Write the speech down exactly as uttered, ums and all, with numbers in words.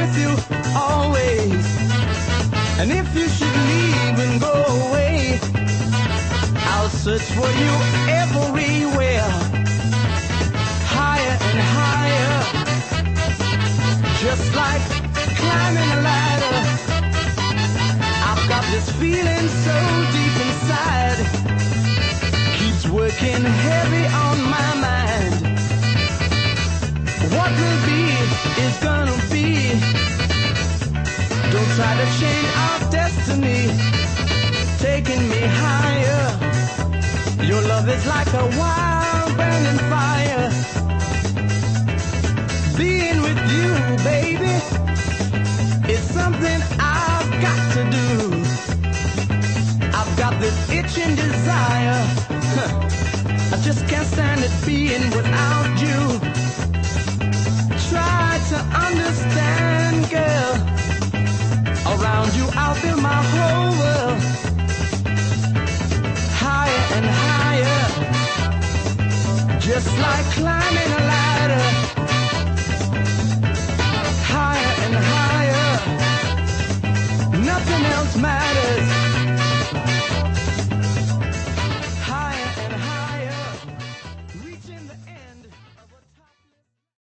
with you always. And if you should leave and go away, I'll search for you everywhere, higher and higher, just like climbing a ladder. I've got this feeling so deep inside, keeps working heavy on my mind. What will be is gonna be. Don't try to change our destiny, taking me higher. Your love is like a wild burning fire. Being with you, baby, it's something I've got to do. I've got this itching desire, I just can't stand it being without you. Try to understand, girl. Around you I'll build my whole world, higher and higher, just like climbing a ladder.